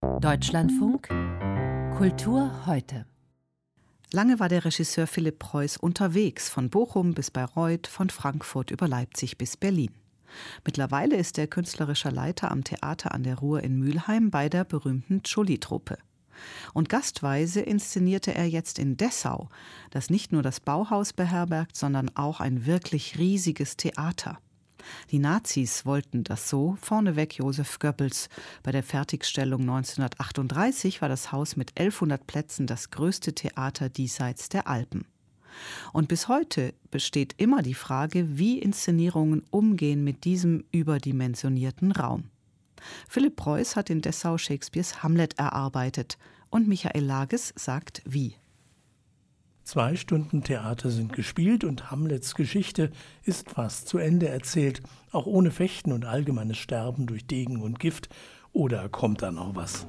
Deutschlandfunk Kultur heute. Lange war der Regisseur Philipp Preuß unterwegs, von Bochum bis Bayreuth, von Frankfurt über Leipzig bis Berlin. Mittlerweile ist er künstlerischer Leiter am Theater an der Ruhr in Mülheim bei der berühmten Jolie-Truppe. Und gastweise inszenierte er jetzt in Dessau, das nicht nur das Bauhaus beherbergt, sondern auch ein wirklich riesiges Theater. Die Nazis wollten das so, vorneweg Joseph Goebbels. Bei der Fertigstellung 1938 war das Haus mit 1100 Plätzen das größte Theater diesseits der Alpen. Und bis heute besteht immer die Frage, wie Inszenierungen umgehen mit diesem überdimensionierten Raum. Philipp Preuß hat in Dessau Shakespeares Hamlet erarbeitet und Michael Lages sagt wie. 2 Stunden Theater sind gespielt und Hamlets Geschichte ist fast zu Ende erzählt, auch ohne Fechten und allgemeines Sterben durch Degen und Gift. Oder kommt da noch was?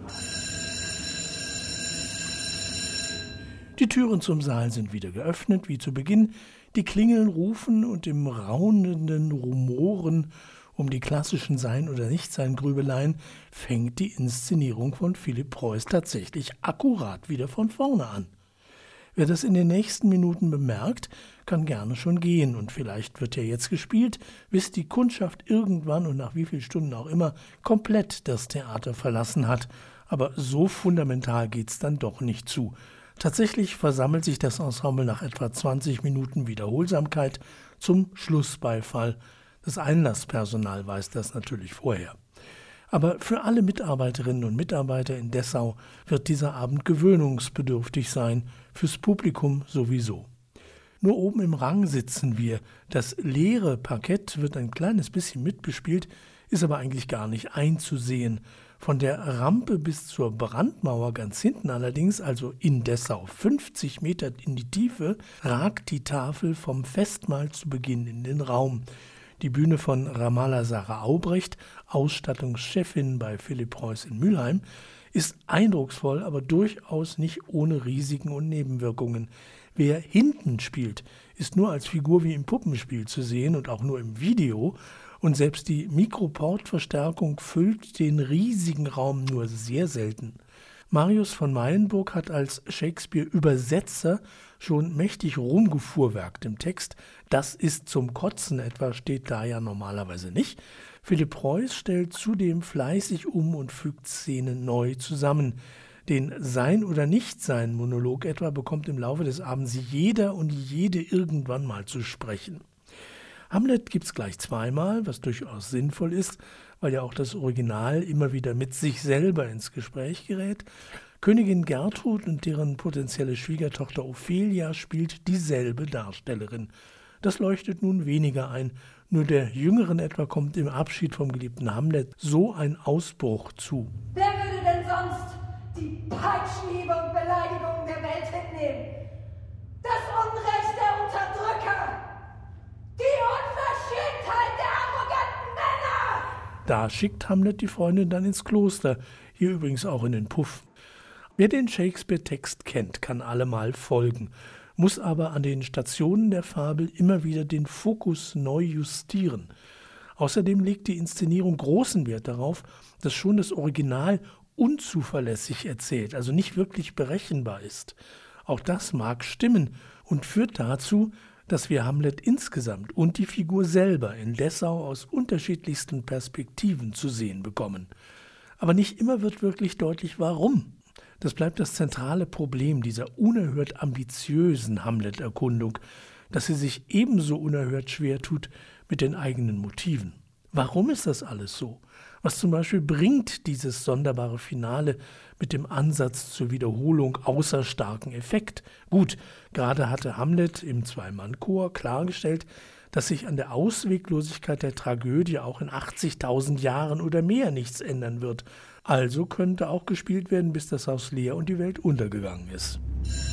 Die Türen zum Saal sind wieder geöffnet, wie zu Beginn. Die Klingeln rufen und im raunenden Rumoren um die klassischen Sein- oder Nichtsein-Grübeleien fängt die Inszenierung von Philipp Preuß tatsächlich akkurat wieder von vorne an. Wer das in den nächsten Minuten bemerkt, kann gerne schon gehen. Und vielleicht wird ja jetzt gespielt, bis die Kundschaft irgendwann und nach wie vielen Stunden auch immer komplett das Theater verlassen hat. Aber so fundamental geht's dann doch nicht zu. Tatsächlich versammelt sich das Ensemble nach etwa 20 Minuten Wiederholsamkeit zum Schlussbeifall. Das Einlasspersonal weiß das natürlich vorher. Aber für alle Mitarbeiterinnen und Mitarbeiter in Dessau wird dieser Abend gewöhnungsbedürftig sein, fürs Publikum sowieso. Nur oben im Rang sitzen wir. Das leere Parkett wird ein kleines bisschen mitbespielt, ist aber eigentlich gar nicht einzusehen. Von der Rampe bis zur Brandmauer ganz hinten allerdings, also in Dessau 50 Meter in die Tiefe, ragt die Tafel vom Festmahl zu Beginn in den Raum. Die Bühne von Ramala Sarah Aubrecht, Ausstattungschefin bei Philipp Preuß in Mülheim, ist eindrucksvoll, aber durchaus nicht ohne Risiken und Nebenwirkungen. Wer hinten spielt, ist nur als Figur wie im Puppenspiel zu sehen und auch nur im Video. Und selbst die Mikroportverstärkung füllt den riesigen Raum nur sehr selten. Marius von Mayenburg hat als Shakespeare-Übersetzer schon mächtig rumgefuhrwerkt im Text. Das ist zum Kotzen etwa, steht da ja normalerweise nicht. Philipp Preuß stellt zudem fleißig um und fügt Szenen neu zusammen. Den Sein- oder Nichtsein-Monolog etwa bekommt im Laufe des Abends jeder und jede irgendwann mal zu sprechen. Hamlet gibt's gleich zweimal, was durchaus sinnvoll ist, weil ja auch das Original immer wieder mit sich selber ins Gespräch gerät. Königin Gertrud und deren potenzielle Schwiegertochter Ophelia spielt dieselbe Darstellerin. Das leuchtet nun weniger ein, nur der Jüngeren etwa kommt im Abschied vom geliebten Hamlet so ein Ausbruch zu. Wer würde denn sonst die Peitschenhiebe und Beleidigungen der Welt hinnehmen? Das Unrecht der Unterdrücker! Die Unverschämtheit der arroganten Männer! Da schickt Hamlet die Freundin dann ins Kloster, hier übrigens auch in den Puff. Wer den Shakespeare-Text kennt, kann allemal folgen, muss aber an den Stationen der Fabel immer wieder den Fokus neu justieren. Außerdem legt die Inszenierung großen Wert darauf, dass schon das Original unzuverlässig erzählt, also nicht wirklich berechenbar ist. Auch das mag stimmen und führt dazu, dass wir Hamlet insgesamt und die Figur selber in Dessau aus unterschiedlichsten Perspektiven zu sehen bekommen. Aber nicht immer wird wirklich deutlich, warum. Das bleibt das zentrale Problem dieser unerhört ambitiösen Hamlet-Erkundung, dass sie sich ebenso unerhört schwer tut mit den eigenen Motiven. Warum ist das alles so? Was zum Beispiel bringt dieses sonderbare Finale mit dem Ansatz zur Wiederholung außer starken Effekt? Gut, gerade hatte Hamlet im Zwei-Mann-Chor klargestellt, dass sich an der Ausweglosigkeit der Tragödie auch in 80.000 Jahren oder mehr nichts ändern wird. Also könnte auch gespielt werden, bis das Haus leer und die Welt untergegangen ist.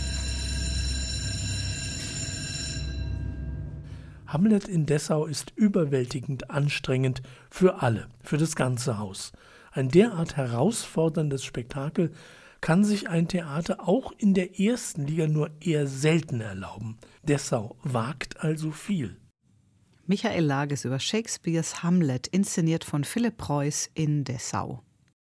Hamlet in Dessau ist überwältigend anstrengend für alle, für das ganze Haus. Ein derart herausforderndes Spektakel kann sich ein Theater auch in der ersten Liga nur eher selten erlauben. Dessau wagt also viel. Michael Lages über Shakespeares Hamlet, inszeniert von Philipp Preuß in Dessau.